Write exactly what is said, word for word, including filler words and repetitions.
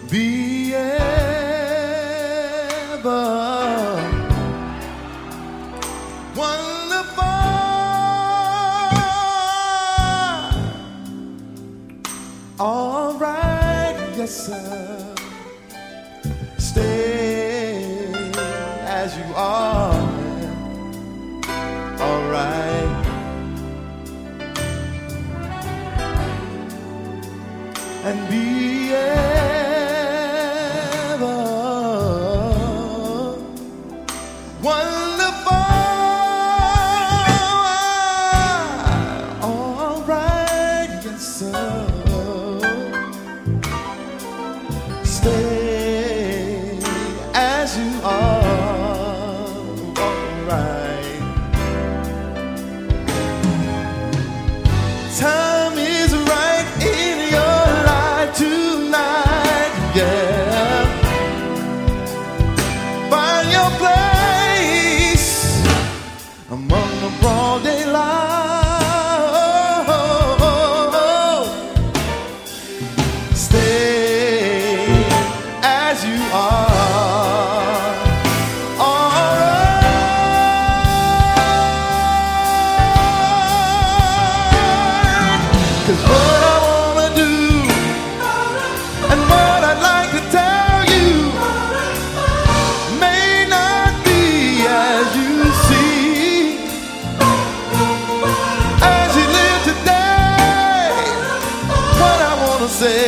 be ever wonderful. All right, yes sir. Stay as you are. All right. And be ever wonderful. All right, yes sir. Stay as you are. All right. Time is right in your life tonight, yeah. Find your place among the broad daylight. Stay as you are. All right. 'Cause what I wanna do and what I'd like to tell you may not be as you see, as you live today. What I wanna say